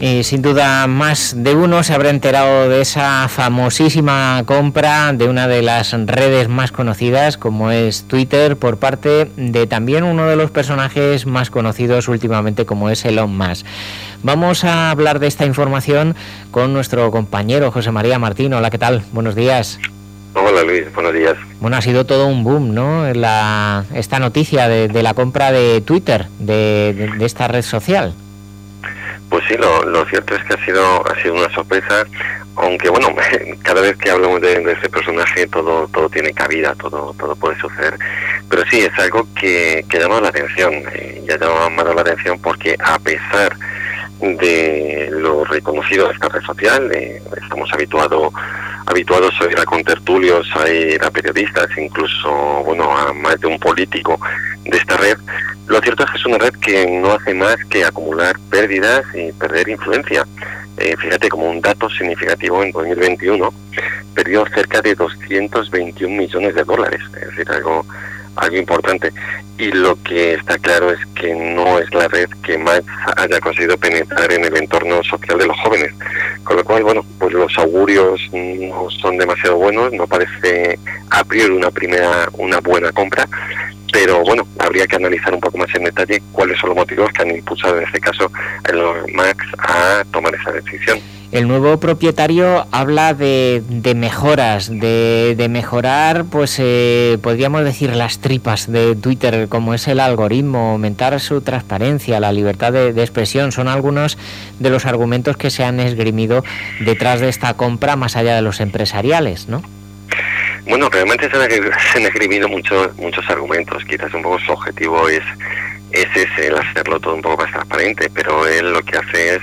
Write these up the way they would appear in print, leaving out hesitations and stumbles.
Sin duda más de uno se habrá enterado de esa famosísima compra de una de las redes más conocidas como es Twitter por parte de también uno de los personajes más conocidos últimamente como es Elon Musk. Vamos a hablar de esta información con nuestro compañero José María Martín. Hola, ¿qué tal? Buenos días. Hola Luis, buenos días. Bueno, ha sido todo un boom, ¿no? Esta noticia de la compra de Twitter, de esta red social. Pues sí, lo cierto es que ha sido una sorpresa, aunque bueno, cada vez que hablamos de este personaje todo tiene cabida, todo puede suceder, pero sí, es algo que llama la atención, ya ha llamado la atención porque a pesar de lo reconocido de esta red social, estamos habituados a ir a contertulios, a ir a periodistas, incluso bueno, a más de un político de esta red. Lo cierto es que es una red que no hace más que acumular pérdidas y perder influencia. Fíjate, como un dato significativo, en 2021 perdió cerca de 221 millones de dólares, es decir, algo importante. Y lo que está claro es que no es la red que más haya conseguido penetrar en el entorno social de los jóvenes. Con lo cual, bueno, pues los augurios no son demasiado buenos, no parece a priori una buena compra, pero bueno, habría que analizar un poco más en detalle cuáles son los motivos que han impulsado en este caso a Elon Musk a tomar esa decisión. El nuevo propietario habla de mejoras, de mejorar, pues podríamos decir las tripas de Twitter, como es el algoritmo, aumentar su transparencia, la libertad de expresión. Son algunos de los argumentos que se han esgrimido detrás de esta compra, más allá de los empresariales, ¿no? Bueno, realmente se han esgrimido muchos argumentos. Quizás un poco su objetivo es ese, el hacerlo todo un poco más transparente, pero él lo que hace es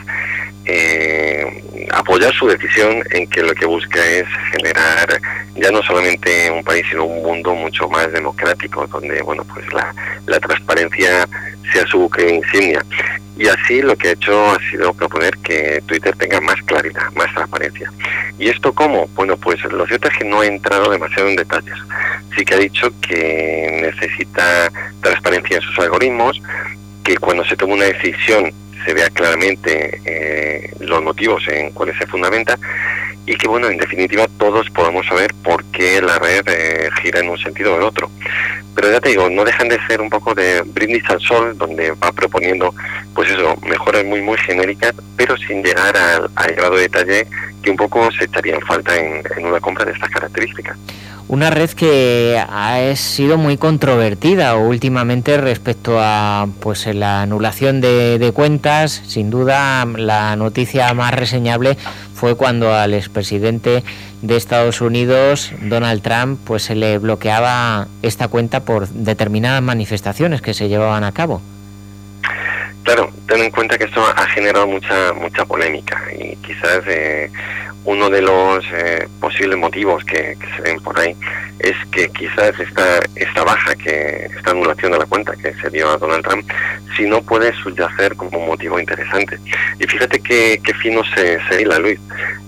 apoyar su decisión en que lo que busca es generar ya no solamente un país sino un mundo mucho más democrático, donde bueno, pues la transparencia sea su buque insignia. Y así lo que ha hecho ha sido proponer que Twitter tenga más claridad, más transparencia. ¿Y esto cómo? Bueno, pues lo cierto es que no ha entrado demasiado en detalles. Sí que ha dicho que necesita transparencia en sus algoritmos, que cuando se toma una decisión se vea claramente los motivos en cuáles se fundamenta, y que bueno, en definitiva todos podamos saber por qué la red gira en un sentido o en otro. Pero ya te digo, no dejan de ser un poco de brindis al sol, donde va proponiendo pues eso, mejoras muy genéricas, pero sin llegar al grado de detalle que un poco se echaría en falta en una compra de estas características. Una red que ha sido muy controvertida últimamente respecto a pues la anulación de cuentas. Sin duda, la noticia más reseñable fue cuando al expresidente de Estados Unidos, Donald Trump, pues se le bloqueaba esta cuenta por determinadas manifestaciones que se llevaban a cabo. Claro, ten en cuenta que esto ha generado mucha polémica y quizás uno de los posibles motivos que se ven por ahí es que quizás esta baja, esta anulación de la cuenta que se dio a Donald Trump, si no puede subyacer como un motivo interesante. Y fíjate qué fino se hila, Luis.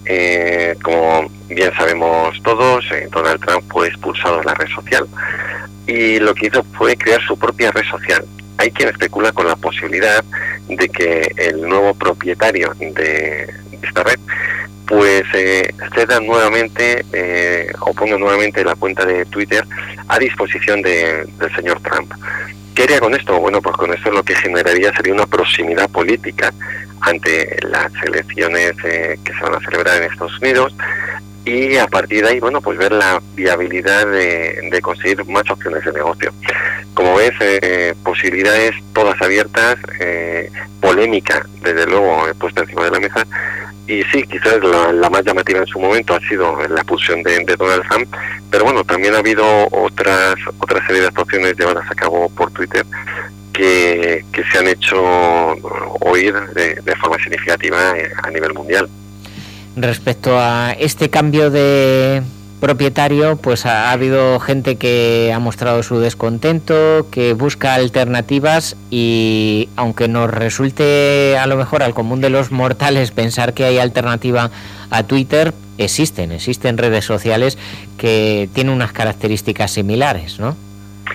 Como bien sabemos todos, Donald Trump fue expulsado de la red social y lo que hizo fue crear su propia red social. Hay quien especula con la posibilidad de que el nuevo propietario de esta red pues ceda nuevamente o ponga nuevamente la cuenta de Twitter a disposición del señor Trump. ¿Qué haría con esto? Bueno, pues con esto lo que generaría sería una proximidad política ante las elecciones que se van a celebrar en Estados Unidos, y a partir de ahí, bueno, pues ver la viabilidad de conseguir más opciones de negocio. Como ves, posibilidades todas abiertas, polémica, desde luego, puesta encima de la mesa. Y sí, quizás la más llamativa en su momento ha sido la expulsión de Donald Trump, pero bueno, también ha habido otra serie de actuaciones llevadas a cabo por Twitter que se han hecho oír de forma significativa a nivel mundial. Respecto a este cambio de propietario, pues ha habido gente que ha mostrado su descontento, que busca alternativas, y aunque nos resulte a lo mejor al común de los mortales pensar que hay alternativa a Twitter, existen redes sociales que tienen unas características similares, ¿no?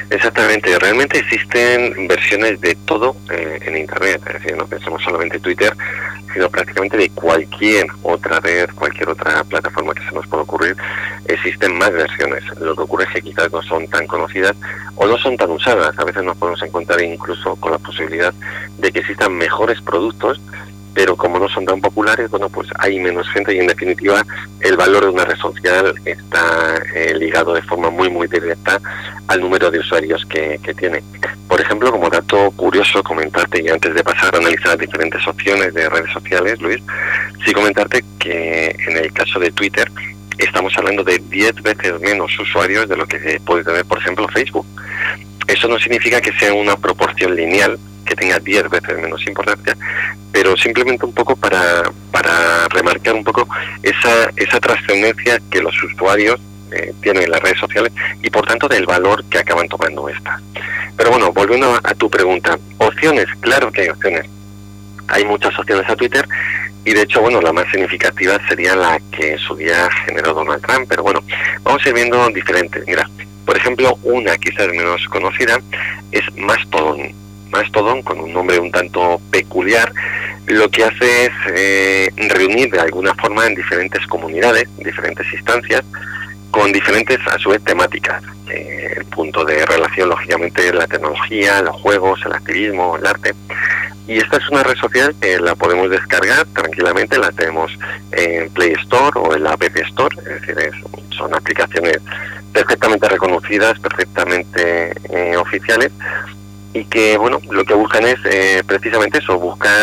Exactamente, realmente existen versiones de todo en Internet, es decir, no pensemos solamente Twitter, sino prácticamente de cualquier otra red, cualquier otra plataforma que se nos pueda ocurrir, existen más versiones. Lo que ocurre es que quizás no son tan conocidas o no son tan usadas. A veces nos podemos encontrar incluso con la posibilidad de que existan mejores productos, pero como no son tan populares, bueno, pues hay menos gente y en definitiva el valor de una red social está ligado de forma muy muy directa al número de usuarios que tiene. Por ejemplo, como dato curioso comentarte, y antes de pasar a analizar las diferentes opciones de redes sociales, Luis, sí comentarte que en el caso de Twitter estamos hablando de 10 veces menos usuarios de lo que puede tener, por ejemplo, Facebook. Eso no significa que sea una proporción lineal, que tenga 10 veces menos importancia, pero simplemente un poco para remarcar un poco esa trascendencia que los usuarios tienen en las redes sociales y por tanto del valor que acaban tomando estas. Pero bueno, volviendo a tu pregunta, opciones, claro que hay opciones. Hay muchas opciones a Twitter y de hecho, bueno, la más significativa sería la que en su día generó Donald Trump, pero bueno, vamos a ir viendo diferentes. Mira, por ejemplo, una quizás menos conocida es Mastodon. Mastodon, con un nombre un tanto peculiar, lo que hace es reunir de alguna forma en diferentes comunidades, diferentes instancias, con diferentes, a su vez, temáticas. El punto de relación, lógicamente, la tecnología, los juegos, el activismo, el arte. Y esta es una red social que la podemos descargar tranquilamente, la tenemos en Play Store o en la App Store, es decir, son aplicaciones perfectamente reconocidas, perfectamente oficiales, y que, bueno, lo que buscan es precisamente eso,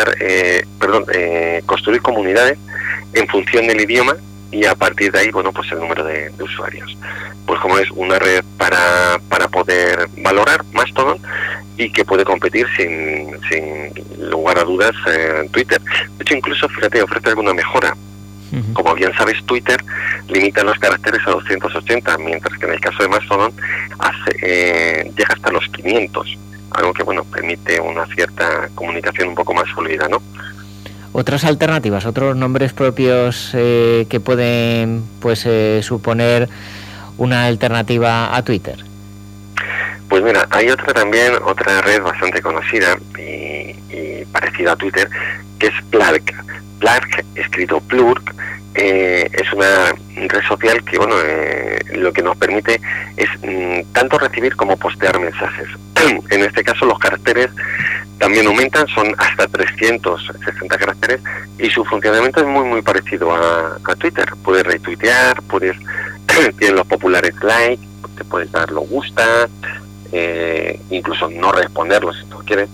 construir comunidades en función del idioma y a partir de ahí, bueno, pues el número de usuarios. Pues como es una red para poder valorar Mastodon y que puede competir sin lugar a dudas en Twitter. De hecho, incluso, fíjate, ofrece alguna mejora. Como bien sabes, Twitter limita los caracteres a 280, mientras que en el caso de Mastodon llega hasta los 500. Algo que, bueno, permite una cierta comunicación un poco más fluida, ¿no? Otras alternativas, otros nombres propios que pueden, pues, suponer una alternativa a Twitter. Pues mira, hay otra red bastante conocida y parecida a Twitter, que es Plurk. Plurk, escrito Plurk, es una red social que, bueno, lo que nos permite es tanto recibir como postear mensajes. En este caso los caracteres también aumentan, son hasta 360 caracteres y su funcionamiento es muy muy parecido a Twitter. Puedes retuitear, tienes los populares like, te puedes dar lo gusta, incluso no responderlo si tú quieres.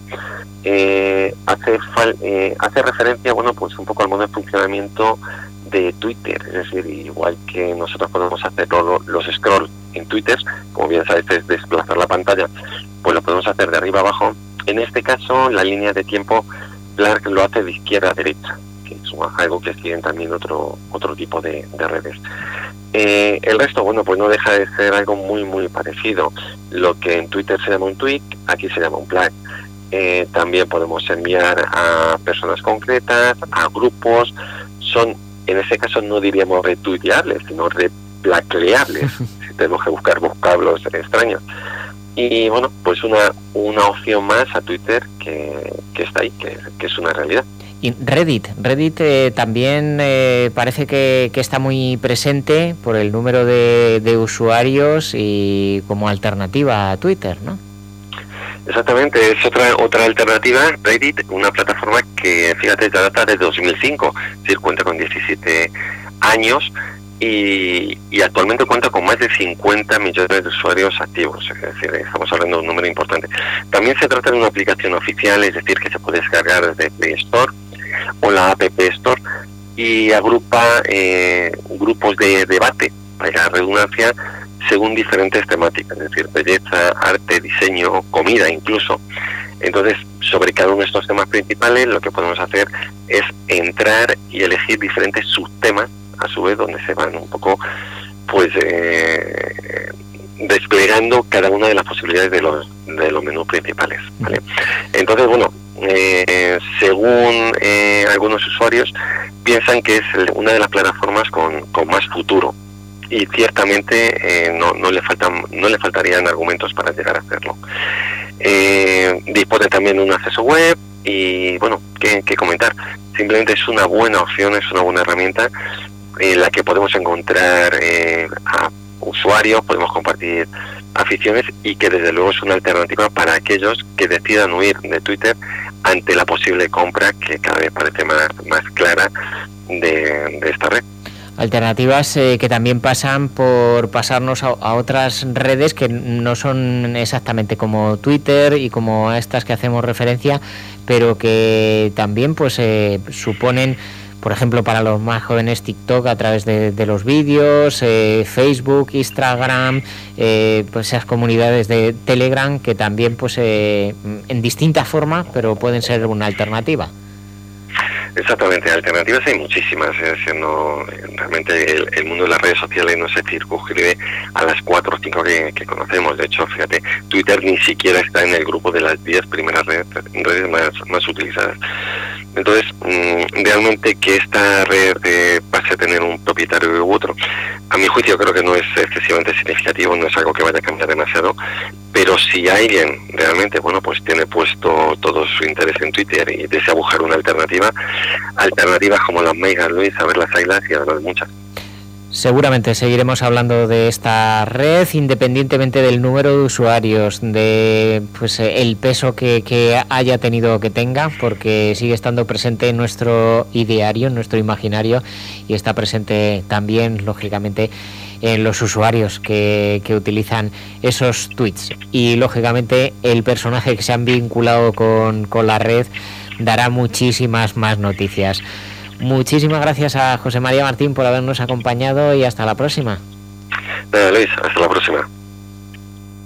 Hace referencia, bueno, pues un poco al modo de funcionamiento de Twitter, es decir, igual que nosotros podemos hacer los scroll en Twitter, como bien sabes, es desplazar la pantalla, pues lo podemos hacer de arriba abajo. En este caso, la línea de tiempo, Plurk lo hace de izquierda a derecha, que es algo que siguen también otro tipo de redes. El resto, bueno, pues no deja de ser algo muy muy parecido. Lo que en Twitter se llama un tweet, aquí se llama un Plurk. También podemos enviar a personas concretas, a grupos. Son, en ese caso, no diríamos retuiteables, sino replacleables, si tenemos que buscar vocablos extraños. Y bueno, pues una opción más a Twitter que está ahí, que es una realidad. Y Reddit también parece que está muy presente por el número de usuarios y como alternativa a Twitter, ¿no? Exactamente, es otra alternativa, Reddit, una plataforma que, fíjate, ya data de 2005, es decir, cuenta con 17 años y actualmente cuenta con más de 50 millones de usuarios activos, es decir, estamos hablando de un número importante. También se trata de una aplicación oficial, es decir, que se puede descargar desde Play Store o la App Store y agrupa grupos de debate, para la redundancia, según diferentes temáticas, es decir, belleza, arte, diseño, comida incluso. Entonces, sobre cada uno de estos temas principales, lo que podemos hacer es entrar y elegir diferentes subtemas, a su vez, donde se van un poco, pues, desplegando cada una de las posibilidades de los menús principales, ¿vale? Entonces, bueno, según algunos usuarios, piensan que es una de las plataformas con más futuro y ciertamente no le faltarían argumentos para llegar a hacerlo. Dispone también de un acceso web y bueno, ¿qué comentar? Simplemente es una buena opción, es una buena herramienta en la que podemos encontrar a usuarios, podemos compartir aficiones y que desde luego es una alternativa para aquellos que decidan huir de Twitter ante la posible compra que cada vez parece más clara de esta red. Alternativas que también pasan por pasarnos a otras redes que no son exactamente como Twitter y como a estas que hacemos referencia, pero que también pues suponen, por ejemplo, para los más jóvenes, TikTok a través de los vídeos, Facebook, Instagram, pues esas comunidades de Telegram que también pues en distinta forma, pero pueden ser una alternativa. Exactamente, alternativas hay muchísimas. Realmente el mundo de las redes sociales no se circunscribe a las 4 o 5 que conocemos. De hecho, fíjate, Twitter ni siquiera está en el grupo de las 10 primeras redes más utilizadas. Entonces, realmente que esta red pase a tener un propietario u otro, a mi juicio creo que no es excesivamente significativo, no es algo que vaya a cambiar demasiado, pero si alguien realmente, bueno, pues tiene puesto todo su interés en Twitter y desea buscar una alternativas como las Megan Luis, a ver las haylas y a ver muchas. Seguramente seguiremos hablando de esta red independientemente del número de usuarios, de pues el peso que haya tenido que tenga, porque sigue estando presente en nuestro ideario, en nuestro imaginario, y está presente también, lógicamente, en los usuarios que utilizan esos tweets. Y lógicamente el personaje que se han vinculado con la red dará muchísimas más noticias. Muchísimas gracias a José María Martín por habernos acompañado y hasta la próxima. Luis, hasta la próxima.